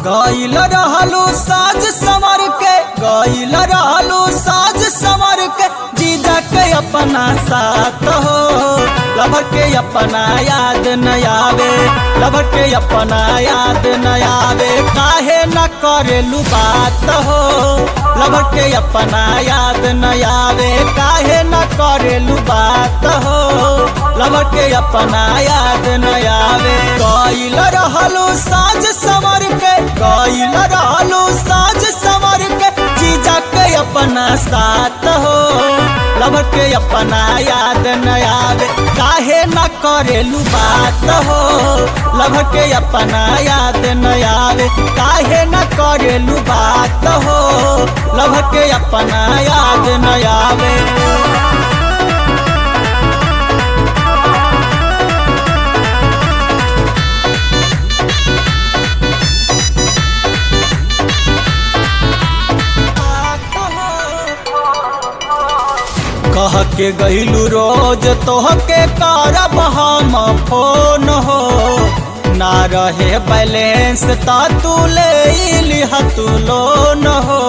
गइल रहलू साज संवर के, गइल रहलू साज संवर के, जीजा के अपना साथ हो। लभर के अपना याद न आवे, लभर के अपना याद न आवे, काहे न करेलू बात हो। लभर के अपना याद न आवे, काहे न करेलू बात हो। लभर के अपना याद न आवे। गइल रहलू साज संवर के, गइल रहलू साज संवर के, जीजा के अपना साथ हो। लभर के अपना याद न आवे, काहे न करेलू बात हो। लभर के अपना याद न आवे, काहे न करेलू बात हो। लभर के अपना याद न आवे। कह के गइलू रोज तोहके करब हम फोन हो। ना रहे बैलेंस ता तू ले लिहा तू लोन हो।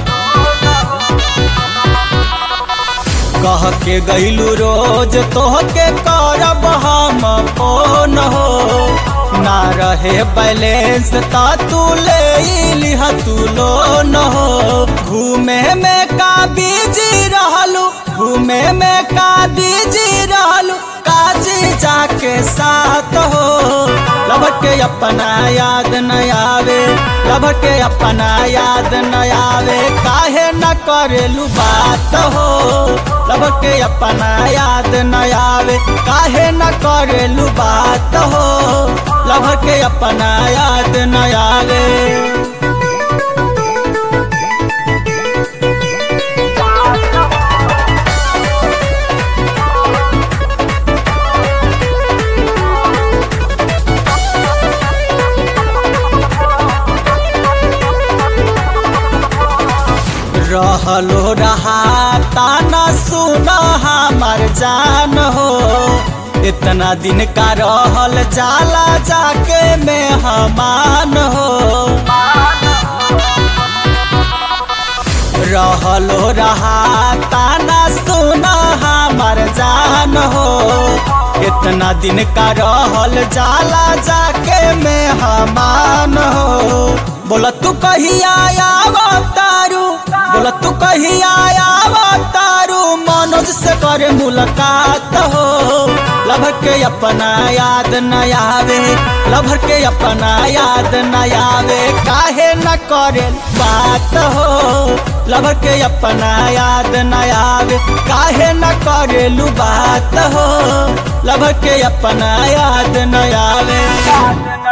कह के गइलू रोज तोहके करब हम फोन हो। ना रहे बैलेंस ता तू ले लिहा तू लोन हो। घूमे में का बिजी रहलू, घूमे में का बिजी रहलू, काजी जाके साथ हो। लभर के अपना याद न आवे, लभर के अपना याद न आवे, काहे न करेलू बात हो। लभर के अपना याद न आवे, काहे न करेलू बात हो। लभर के अपना याद न आवे। रहलो रहा ताना सुना हमार जान हो। इतना दिन का रहल जाला जाके मेहमान हो। रहलो रहा ताना सुना हमार जान हो। इतना दिन का रहल जाला जाके मेहमान हो। बोला तू कहिया आवतारू, बोला तू कहिया आवतारू, मनोज से करे मुलाकात हो। लभर के अपना याद न आवे, लभर के अपना याद न आवे, काहे न करे बात हो। लभर के अपना याद न आवे, काहे न करेलू बात हो। लभर के अपना याद न आवे।